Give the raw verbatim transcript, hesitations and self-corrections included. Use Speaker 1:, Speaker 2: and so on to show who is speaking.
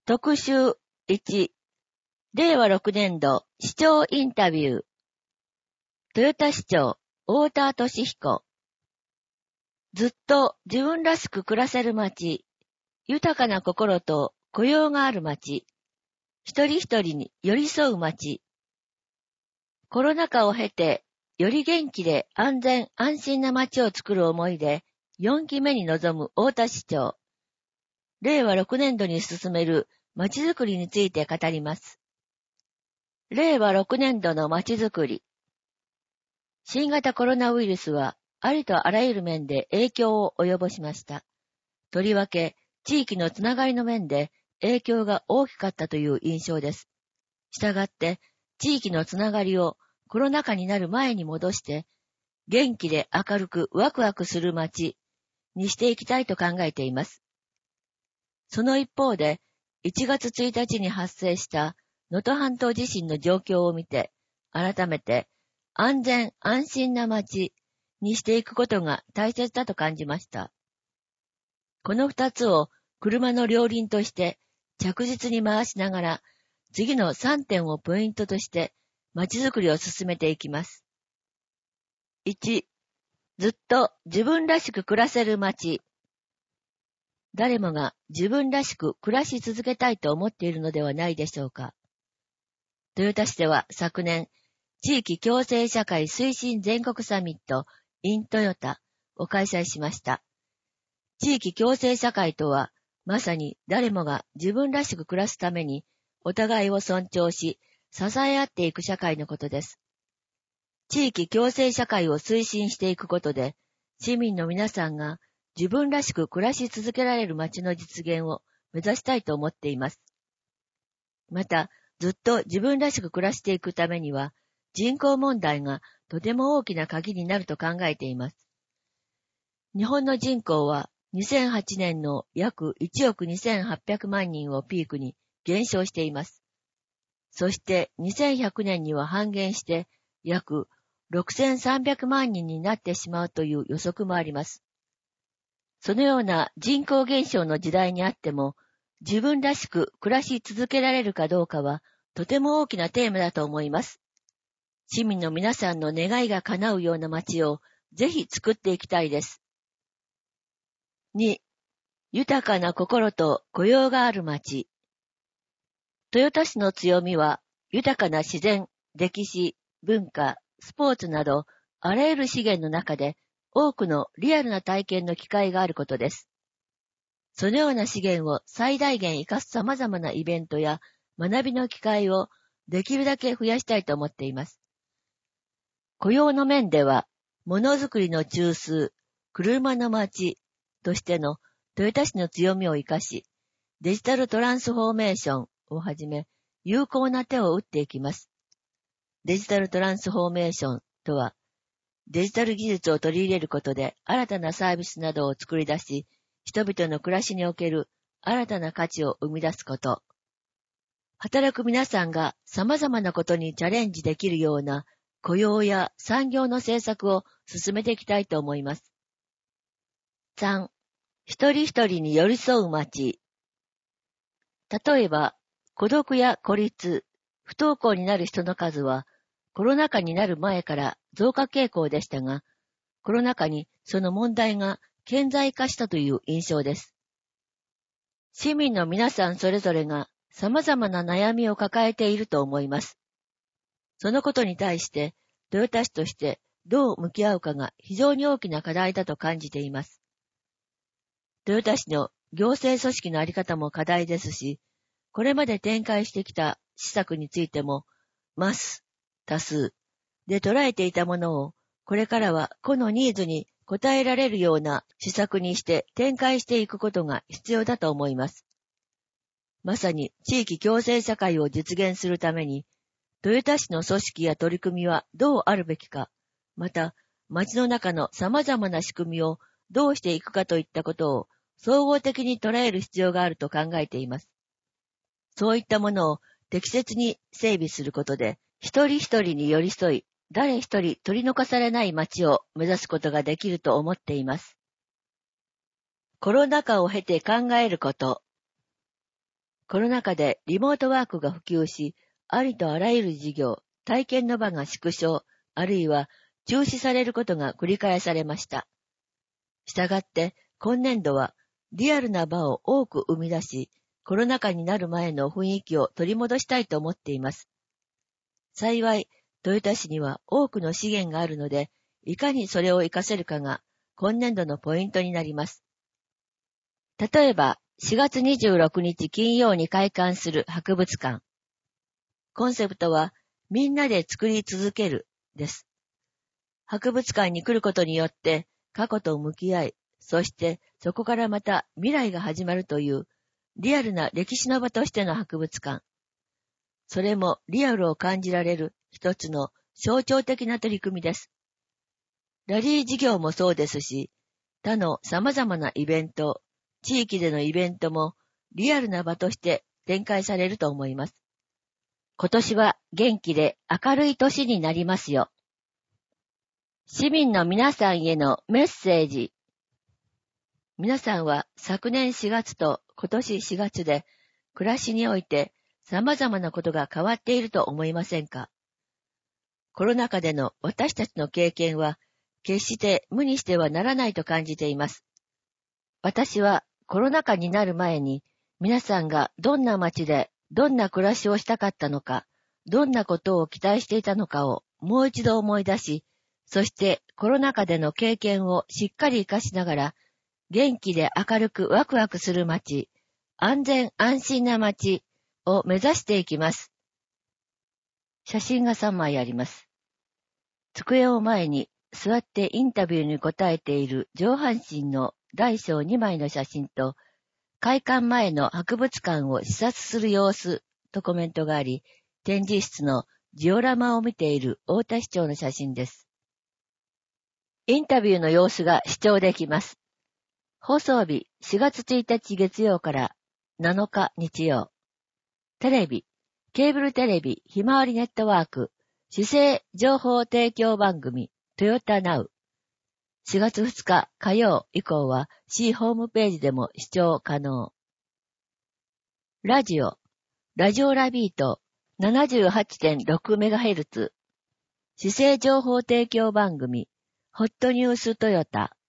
Speaker 1: 特集いち、れいわろくねんど市長インタビュー。豊田市長、太田俊彦。ずっと自分らしく暮らせる街、豊かな心と雇用がある街、一人一人に寄り添う街。コロナ禍を経て、より元気で安全安心な街を作る思いで、よんきめに臨む太田市長。れいわろくねんどに進める街づくりについて語ります。れいわろくねんどの街づくり。新型コロナウイルスはありとあらゆる面で影響を及ぼしました。とりわけ地域のつながりの面で影響が大きかったという印象です。したがって地域のつながりをコロナ禍になる前に戻して元気で明るくワクワクする街にしていきたいと考えています。その一方でいちがつついたちに発生した能登半島地震の状況を見て改めて安全安心な街にしていくことが大切だと感じました。この二つを車の両輪として着実に回しながら次のさんてんをポイントとして街づくりを進めていきます。いち、ずっと自分らしく暮らせる街。誰もが自分らしく暮らし続けたいと思っているのではないでしょうか。豊田市では昨年、地域共生社会推進全国サミット in トヨタを開催しました。地域共生社会とは、まさに誰もが自分らしく暮らすために、お互いを尊重し、支え合っていく社会のことです。地域共生社会を推進していくことで、市民の皆さんが自分らしく暮らし続けられる街の実現を目指したいと思っています。また、ずっと自分らしく暮らしていくためには、人口問題がとても大きな鍵になると考えています。日本の人口はにせんはちねんの約いちおくにせんはっぴゃくまんにんをピークに減少しています。そしてにせんひゃくねんには半減して約ろくせんさんびゃくまんにんになってしまうという予測もあります。そのような人口減少の時代にあっても、自分らしく暮らし続けられるかどうかはとても大きなテーマだと思います。市民の皆さんの願いが叶うような街をぜひ作っていきたいです。に、豊かな心と雇用がある街。豊田市の強みは豊かな自然、歴史、文化、スポーツなどあらゆる資源の中で多くのリアルな体験の機会があることです。そのような資源を最大限活かす様々なイベントや学びの機会をできるだけ増やしたいと思っています。雇用の面では、ものづくりの中枢、車の街としての豊田市の強みを生かし、デジタルトランスフォーメーションをはじめ、有効な手を打っていきます。デジタルトランスフォーメーションとは、デジタル技術を取り入れることで新たなサービスなどを作り出し、人々の暮らしにおける新たな価値を生み出すこと。働く皆さんが様々なことにチャレンジできるような雇用や産業の政策を進めていきたいと思います。さん、一人一人に寄り添う街。例えば、孤独や孤立、不登校になる人の数はコロナ禍になる前から増加傾向でしたが、コロナ禍にその問題が顕在化したという印象です。市民の皆さんそれぞれが様々な悩みを抱えていると思います。そのことに対して豊田市としてどう向き合うかが非常に大きな課題だと感じています。豊田市の行政組織のあり方も課題ですし、これまで展開してきた施策についても、マス、多数で捉えていたものを、これからは個のニーズに応えられるような施策にして展開していくことが必要だと思います。まさに地域共生社会を実現するために、豊田市の組織や取り組みはどうあるべきか、また町の中の様々な仕組みをどうしていくかといったことを総合的に捉える必要があると考えています。そういったものを適切に整備することで、一人一人に寄り添い、誰一人取り残されない街を目指すことができると思っています。コロナ禍を経て考えること。 コロナ禍でリモートワークが普及し、ありとあらゆる事業、体験の場が縮小、あるいは中止されることが繰り返されました。したがって、今年度はリアルな場を多く生み出し、コロナ禍になる前の雰囲気を取り戻したいと思っています。幸い、豊田市には多くの資源があるので、いかにそれを活かせるかが今年度のポイントになります。例えば、しがつにじゅうろくにち金曜に開館する博物館。コンセプトは、みんなで作り続けるです。博物館に来ることによって、過去と向き合い、そしてそこからまた未来が始まるという、リアルな歴史の場としての博物館。それもリアルを感じられる一つの象徴的な取り組みです。ラリー事業もそうですし、他の様々なイベント、地域でのイベントもリアルな場として展開されると思います。今年は元気で明るい年になりますよ。市民の皆さんへのメッセージ。皆さんは昨年しがつと今年しがつで暮らしにおいて様々なことが変わっていると思いませんか？コロナ禍での私たちの経験は決して無にしてはならないと感じています。私はコロナ禍になる前に皆さんがどんな街でどんな暮らしをしたかったのか、どんなことを期待していたのかをもう一度思い出し、そしてコロナ禍での経験をしっかり活かしながら、元気で明るくワクワクする街、安全安心な街を目指していきます。写真がさんまいあります。机を前に座ってインタビューに答えている上半身の大小にまいの写真と、開館前の博物館を視察する様子とコメントがあり、展示室のジオラマを見ている太田市長の写真です。インタビューの様子が視聴できます。放送日しがつついたち月曜からなのか日曜。テレビ、ケーブルテレビひまわりネットワーク、市政情報提供番組トヨタナウ。しがつふつか火曜以降は市ホームページでも視聴可能。ラジオ、ラジオラビート ななじゅうはちてんろくメガヘルツ、市政情報提供番組ホットニューストヨタ。